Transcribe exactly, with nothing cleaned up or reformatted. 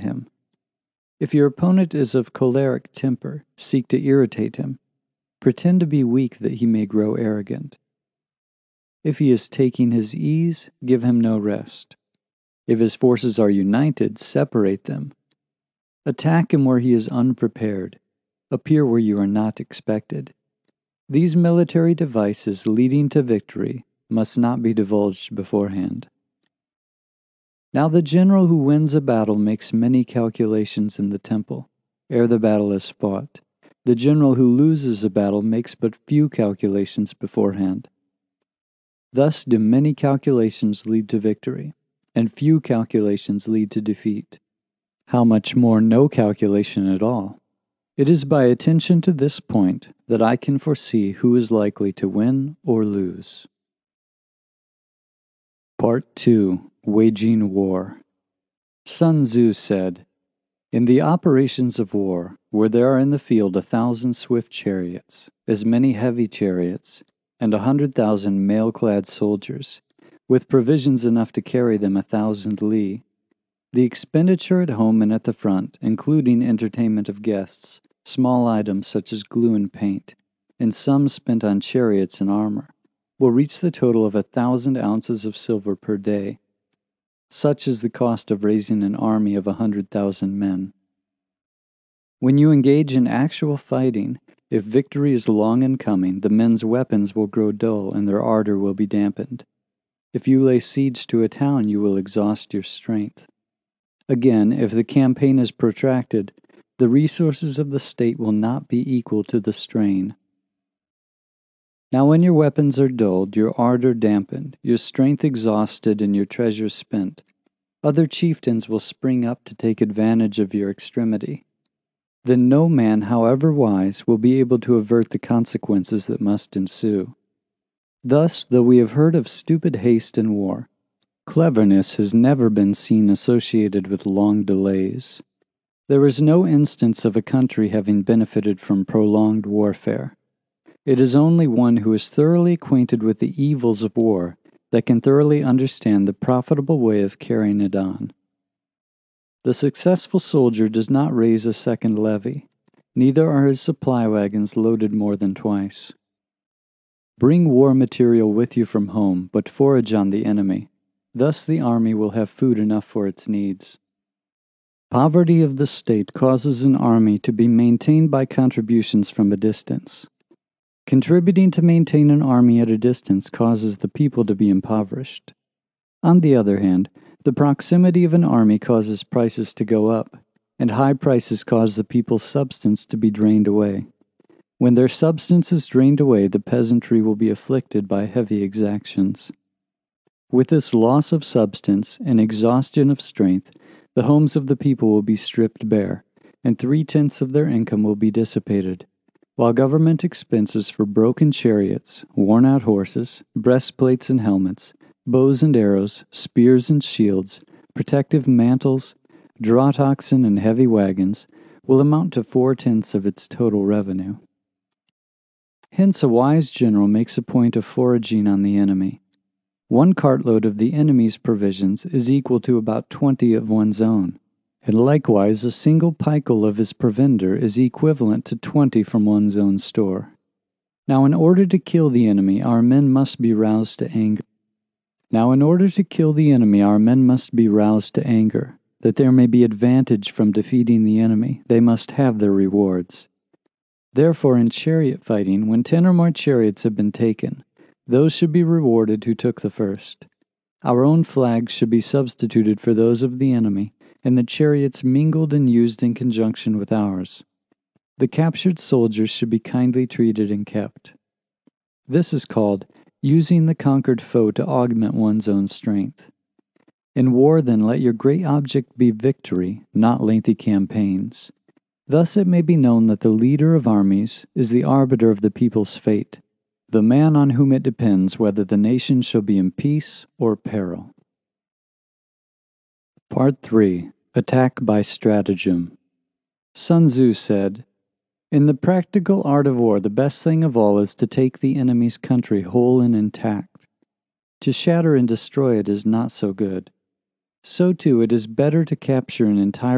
him. If your opponent is of choleric temper, seek to irritate him. Pretend to be weak that he may grow arrogant. If he is taking his ease, give him no rest. If his forces are united, separate them. Attack him where he is unprepared. Appear where you are not expected. These military devices leading to victory must not be divulged beforehand. Now the general who wins a battle makes many calculations in the temple, ere the battle is fought. The general who loses a battle makes but few calculations beforehand. Thus do many calculations lead to victory, and few calculations lead to defeat. How much more no calculation at all? It is by attention to this point that I can foresee who is likely to win or lose. Part two. Waging War. Sun Tzu said, "In the operations of war, where there are in the field a thousand swift chariots, as many heavy chariots, and a hundred thousand mail-clad soldiers, with provisions enough to carry them a thousand li, the expenditure at home and at the front, including entertainment of guests, small items such as glue and paint, and sums spent on chariots and armor, will reach the total of a thousand ounces of silver per day. Such is the cost of raising an army of a hundred thousand men. When you engage in actual fighting, if victory is long in coming, the men's weapons will grow dull and their ardor will be dampened. If you lay siege to a town, you will exhaust your strength. Again, if the campaign is protracted, the resources of the state will not be equal to the strain. Now when your weapons are dulled, your ardor dampened, your strength exhausted, and your treasures spent, other chieftains will spring up to take advantage of your extremity. Then no man, however wise, will be able to avert the consequences that must ensue. Thus, though we have heard of stupid haste in war, cleverness has never been seen associated with long delays. There is no instance of a country having benefited from prolonged warfare. It is only one who is thoroughly acquainted with the evils of war that can thoroughly understand the profitable way of carrying it on. The successful soldier does not raise a second levy, neither are his supply wagons loaded more than twice. Bring war material with you from home, but forage on the enemy. Thus the army will have food enough for its needs. Poverty of the state causes an army to be maintained by contributions from a distance. Contributing to maintain an army at a distance causes the people to be impoverished. On the other hand, the proximity of an army causes prices to go up, and high prices cause the people's substance to be drained away. When their substance is drained away, the peasantry will be afflicted by heavy exactions. With this loss of substance and exhaustion of strength, the homes of the people will be stripped bare, and three-tenths of their income will be dissipated, while government expenses for broken chariots, worn-out horses, breastplates and helmets, bows and arrows, spears and shields, protective mantles, draught oxen and heavy wagons will amount to four-tenths of its total revenue. Hence a wise general makes a point of foraging on the enemy. One cartload of the enemy's provisions is equal to about twenty of one's own, and likewise a single picul of his provender is equivalent to twenty from one's own store. Now in order to kill the enemy, our men must be roused to anger. Now in order to kill the enemy, our men must be roused to anger. That there may be advantage from defeating the enemy, they must have their rewards. Therefore in chariot fighting, when ten or more chariots have been taken, those should be rewarded who took the first. Our own flags should be substituted for those of the enemy, and the chariots mingled and used in conjunction with ours. The captured soldiers should be kindly treated and kept. This is called using the conquered foe to augment one's own strength. In war, then, let your great object be victory, not lengthy campaigns. Thus it may be known that the leader of armies is the arbiter of the people's fate, the man on whom it depends whether the nation shall be in peace or peril. Part three. Attack by Stratagem. Sun Tzu said, "In the practical art of war, the best thing of all is to take the enemy's country whole and intact. To shatter and destroy it is not so good. So too it is better to capture an entire